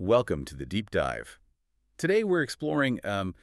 Welcome to the Deep Dive. Today we're exploring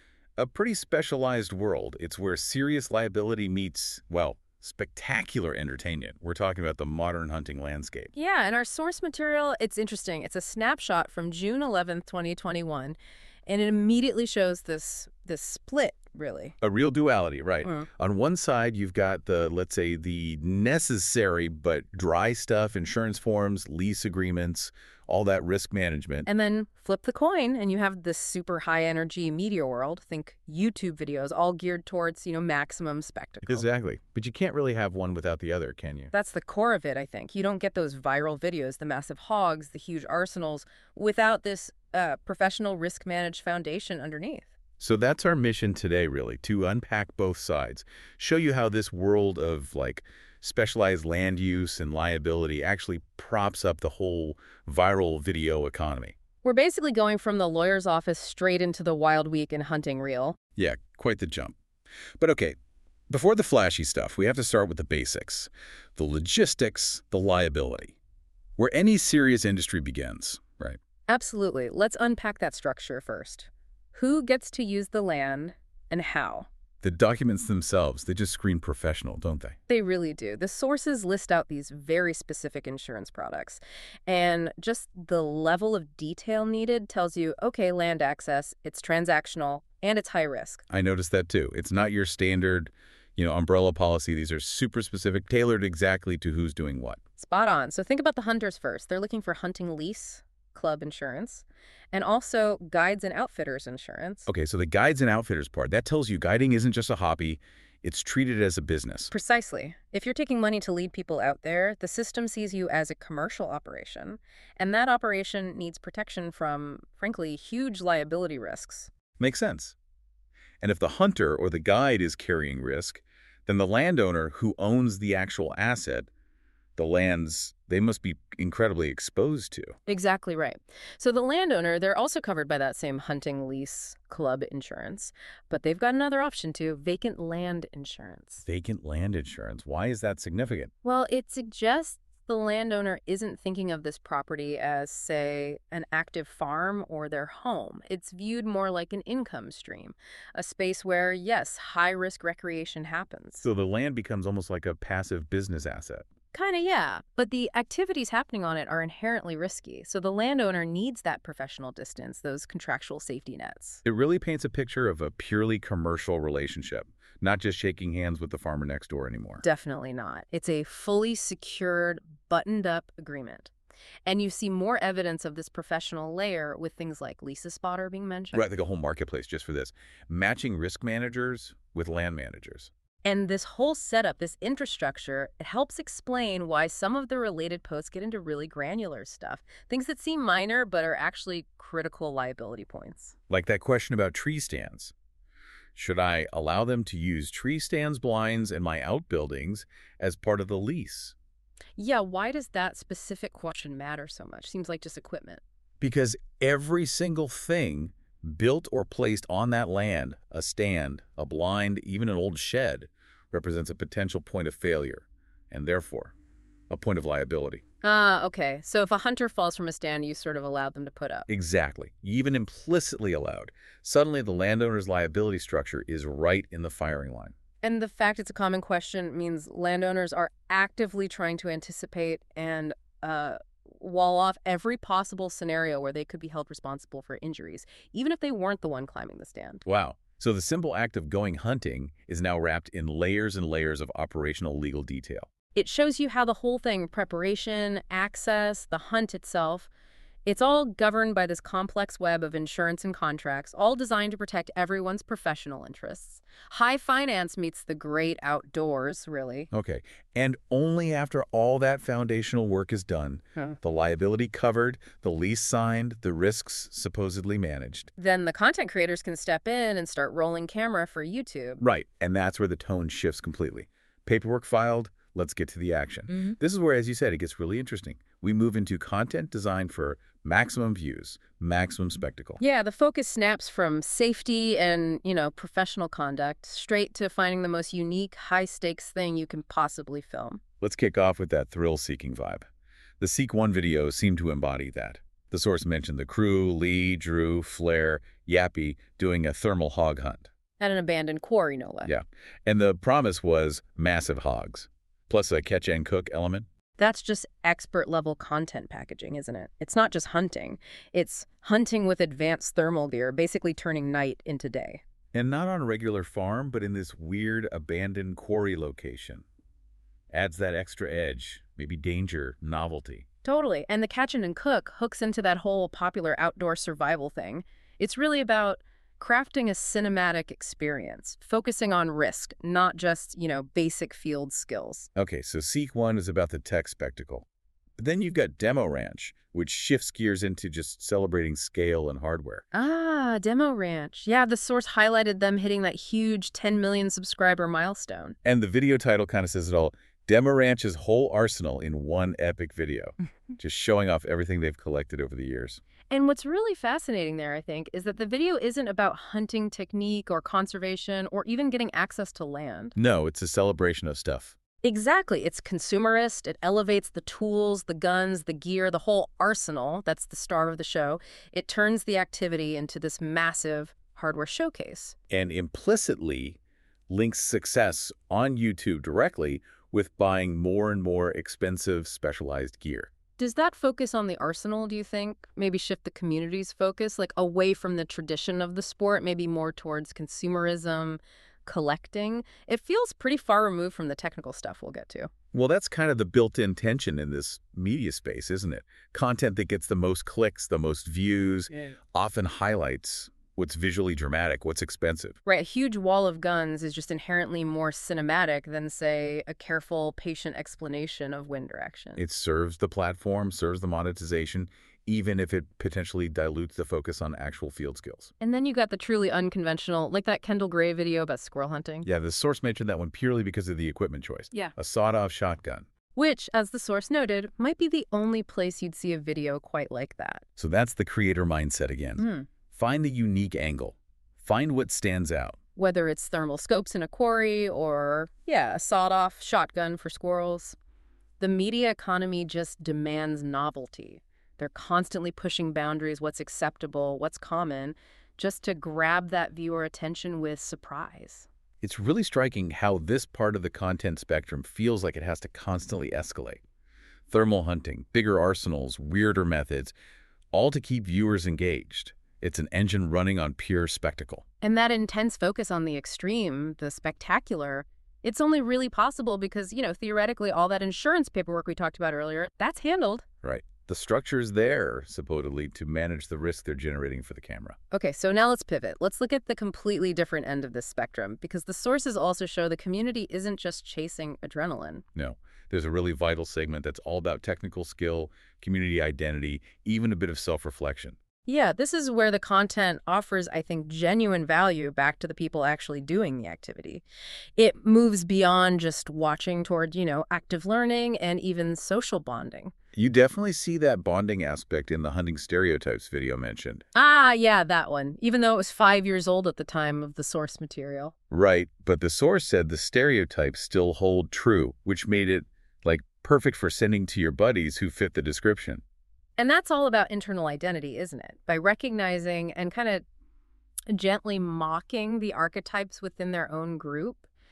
a pretty specialized world. It's where serious liability meets, well, spectacular entertainment. We're talking about the modern hunting landscape. Yeah, and our source material, it's interesting. It's a snapshot from June 11th, 2021, and it immediately shows this split, really. A real duality, right? Mm. On one side, you've got the, let's say, the necessary but dry stuff, insurance forms, lease agreements, all that risk management. And then flip the coin, and you have this super high-energy media world. Think YouTube videos, all geared towards, maximum spectacle. Exactly. But you can't really have one without the other, can you? That's the core of it, I think. You don't get those viral videos, the massive hogs, the huge arsenals, without this professional risk-managed foundation underneath. So that's our mission today, really, to unpack both sides, show you how this world of, specialized land use and liability actually props up the whole viral video economy. We're basically going from the lawyer's office straight into the wild week in hunting reel. Yeah, quite the jump. But okay, before the flashy stuff, we have to start with the basics, the logistics, the liability, where any serious industry begins, right? Absolutely. Let's unpack that structure first. Who gets to use the land and how? The documents themselves, they just scream professional, don't they? They really do. The sources list out these very specific insurance products. And just the level of detail needed tells you, okay, land access, it's transactional, and it's high risk. I noticed that too. It's not your standard, umbrella policy. These are super specific, tailored exactly to who's doing what. Spot on. So think about the hunters first. They're looking for hunting lease, club insurance, and also guides and outfitters insurance. Okay, so the guides and outfitters part, that tells you guiding isn't just a hobby, it's treated as a business. Precisely. If you're taking money to lead people out there, the system sees you as a commercial operation, and that operation needs protection from, frankly, huge liability risks. Makes sense. And if the hunter or the guide is carrying risk, then the landowner who owns the actual asset, the lands, they must be incredibly exposed to. Exactly right. So the landowner, they're also covered by that same hunting lease club insurance, but they've got another option too, vacant land insurance. Vacant land insurance. Why is that significant? Well, it suggests the landowner isn't thinking of this property as, say, an active farm or their home. It's viewed more like an income stream, a space where, yes, high-risk recreation happens. So the land becomes almost like a passive business asset. Kinda, yeah. But the activities happening on it are inherently risky, so the landowner needs that professional distance, those contractual safety nets. It really paints a picture of a purely commercial relationship, not just shaking hands with the farmer next door anymore. Definitely not. It's a fully secured, buttoned-up agreement. And you see more evidence of this professional layer with things like Lisa Spotter being mentioned. Right, like a whole marketplace just for this. Matching risk managers with land managers. And this whole setup, this infrastructure, it helps explain why some of the related posts get into really granular stuff. Things that seem minor but are actually critical liability points. Like that question about tree stands. Should I allow them to use tree stands, blinds, and my outbuildings as part of the lease? Yeah, why does that specific question matter so much? Seems like just equipment. Because every single thing built or placed on that land, a stand, a blind, even an old shed, represents a potential point of failure, and therefore, a point of liability. Ah, okay. So if a hunter falls from a stand, you sort of allowed them to put up. Exactly. Even implicitly allowed. Suddenly, the landowner's liability structure is right in the firing line. And the fact it's a common question means landowners are actively trying to anticipate and wall off every possible scenario where they could be held responsible for injuries, even if they weren't the one climbing the stand. Wow. So the simple act of going hunting is now wrapped in layers and layers of operational legal detail. It shows you how the whole thing, preparation, access, the hunt itself, it's all governed by this complex web of insurance and contracts, all designed to protect everyone's professional interests. High finance meets the great outdoors, really. Okay. And only after all that foundational work is done, the liability covered, the lease signed, the risks supposedly managed. Then the content creators can step in and start rolling camera for YouTube. Right. And that's where the tone shifts completely. Paperwork filed, let's get to the action. This is where, as you said, it gets really interesting. We move into content designed for maximum views, maximum spectacle. Yeah, the focus snaps from safety and, professional conduct straight to finding the most unique, high-stakes thing you can possibly film. Let's kick off with that thrill-seeking vibe. The Seek One videos seem to embody that. The source mentioned the crew, Lee, Drew, Flair, Yappy, doing a thermal hog hunt. At an abandoned quarry, no less. Yeah. And the promise was massive hogs, plus a catch and cook element. That's just expert-level content packaging, isn't it? It's not just hunting. It's hunting with advanced thermal gear, basically turning night into day. And not on a regular farm, but in this weird abandoned quarry location. Adds that extra edge, maybe danger, novelty. Totally. And the catch and cook hooks into that whole popular outdoor survival thing. It's really about crafting a cinematic experience, focusing on risk, not just, basic field skills. Okay, so Seek 1 is about the tech spectacle. But then you've got Demo Ranch, which shifts gears into just celebrating scale and hardware. Ah, Demo Ranch. Yeah, the source highlighted them hitting that huge 10 million subscriber milestone. And the video title kind of says it all. Demo Ranch's whole arsenal in one epic video, just showing off everything they've collected over the years. And what's really fascinating there, I think, is that the video isn't about hunting technique or conservation or even getting access to land. No, it's a celebration of stuff. Exactly. It's consumerist. It elevates the tools, the guns, the gear, the whole arsenal. That's the star of the show. It turns the activity into this massive hardware showcase. And implicitly links success on YouTube directly with buying more and more expensive specialized gear. Does that focus on the arsenal, do you think? Maybe shift the community's focus, like away from the tradition of the sport, maybe more towards consumerism, collecting? It feels pretty far removed from the technical stuff we'll get to. Well, that's kind of the built-in tension in this media space, isn't it? Content that gets the most clicks, the most views, often highlights what's visually dramatic, what's expensive. Right, a huge wall of guns is just inherently more cinematic than, say, a careful, patient explanation of wind direction. It serves the platform, serves the monetization, even if it potentially dilutes the focus on actual field skills. And then you got the truly unconventional, like that Kendall Gray video about squirrel hunting. Yeah, the source mentioned that one purely because of the equipment choice. Yeah. A sawed-off shotgun. Which, as the source noted, might be the only place you'd see a video quite like that. So that's the creator mindset again. Find the unique angle. Find what stands out. Whether it's thermal scopes in a quarry or, a sawed-off shotgun for squirrels. The media economy just demands novelty. They're constantly pushing boundaries, what's acceptable, what's common, just to grab that viewer attention with surprise. It's really striking how this part of the content spectrum feels like it has to constantly escalate. Thermal hunting, bigger arsenals, weirder methods, all to keep viewers engaged. It's an engine running on pure spectacle. And that intense focus on the extreme, the spectacular, it's only really possible because, theoretically, all that insurance paperwork we talked about earlier, that's handled. Right. The structure's there, supposedly, to manage the risk they're generating for the camera. Okay, so now let's pivot. Let's look at the completely different end of this spectrum, because the sources also show the community isn't just chasing adrenaline. No. There's a really vital segment that's all about technical skill, community identity, even a bit of self-reflection. Yeah, this is where the content offers, I think, genuine value back to the people actually doing the activity. It moves beyond just watching toward, active learning and even social bonding. You definitely see that bonding aspect in the hunting stereotypes video mentioned. Ah, yeah, that one, even though it was 5 years old at the time of the source material. Right, but the source said the stereotypes still hold true, which made it, perfect for sending to your buddies who fit the description. And that's all about internal identity, isn't it? By recognizing and kind of gently mocking the archetypes within their own group.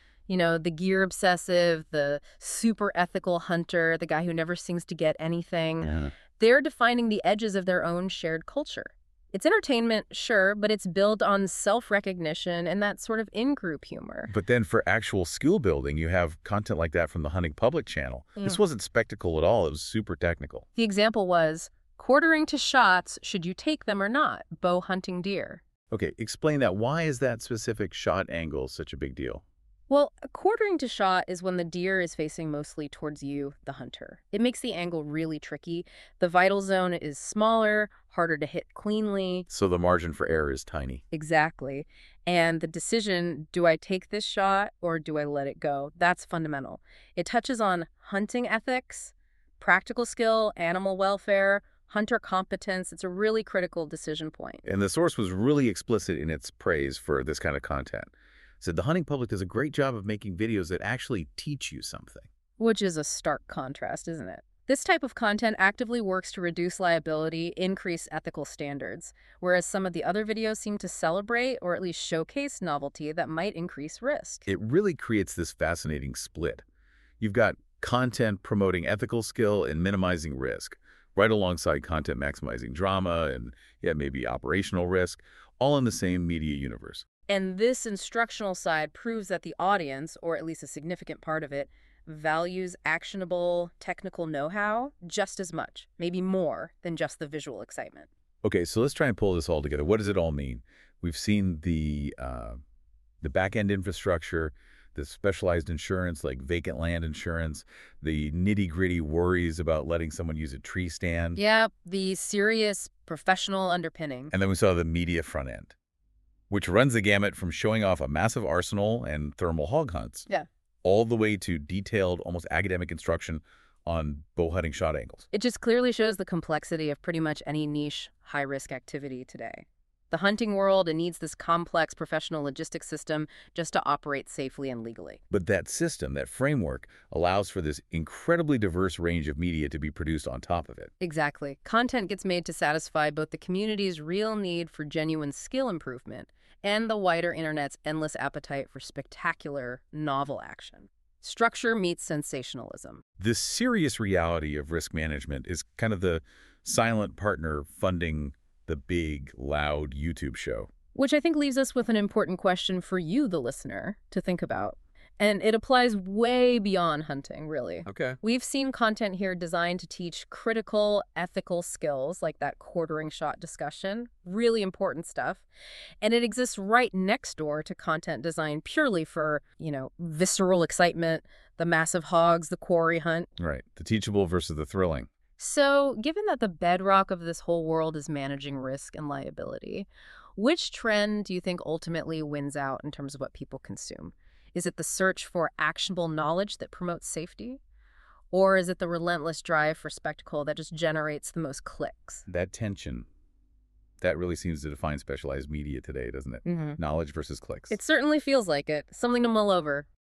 The gear obsessive, the super ethical hunter, the guy who never seems to get anything. Yeah. They're defining the edges of their own shared culture. It's entertainment, sure, but it's built on self-recognition and that sort of in-group humor. But then for actual skill building, you have content like that from the Hunting Public channel. This wasn't spectacle at all. It was super technical. The example was, quartering to shots, should you take them or not, bow hunting deer. Okay, explain that. Why is that specific shot angle such a big deal? Well, a quartering to shot is when the deer is facing mostly towards you, the hunter. It makes the angle really tricky. The vital zone is smaller, harder to hit cleanly. So the margin for error is tiny. Exactly. And the decision, do I take this shot or do I let it go? That's fundamental. It touches on hunting ethics, practical skill, animal welfare, hunter competence. It's a really critical decision point. And the source was really explicit in its praise for this kind of content. Said the Hunting Public does a great job of making videos that actually teach you something. Which is a stark contrast, isn't it? This type of content actively works to reduce liability, increase ethical standards, whereas some of the other videos seem to celebrate or at least showcase novelty that might increase risk. It really creates this fascinating split. You've got content promoting ethical skill and minimizing risk, right alongside content maximizing drama and, yeah, maybe operational risk, all in the same media universe. And this instructional side proves that the audience, or at least a significant part of it, values actionable technical know-how just as much, maybe more, than just the visual excitement. Okay, so let's try and pull this all together. What does it all mean? We've seen the back-end infrastructure, the specialized insurance like vacant land insurance, the nitty-gritty worries about letting someone use a tree stand, Yeah, the serious professional underpinning. and then we saw the media front end, which runs the gamut from showing off a massive arsenal and thermal hog hunts, Yeah. all the way to detailed, almost academic instruction on bow hunting shot angles. It just clearly shows the complexity of pretty much any niche, high-risk activity today. The hunting world, it needs this complex professional logistics system just to operate safely and legally. But that system, that framework, allows for this incredibly diverse range of media to be produced on top of it. Exactly. Content gets made to satisfy both the community's real need for genuine skill improvement and the wider internet's endless appetite for spectacular, novel action. Structure meets sensationalism. This serious reality of risk management is kind of the silent partner funding the big, loud YouTube show. Which I think leaves us with an important question for you, the listener, to think about. And it applies way beyond hunting, really. Okay. We've seen content here designed to teach critical, ethical skills, like that quartering shot discussion, really important stuff. And it exists right next door to content designed purely for, visceral excitement, the massive hogs, the quarry hunt. Right. The teachable versus the thrilling. So, given that the bedrock of this whole world is managing risk and liability, which trend do you think ultimately wins out in terms of what people consume? Is it the search for actionable knowledge that promotes safety? Or is it the relentless drive for spectacle that just generates the most clicks? That tension, that really seems to define specialized media today, doesn't it? Mm-hmm. Knowledge versus clicks. It certainly feels like it. Something to mull over.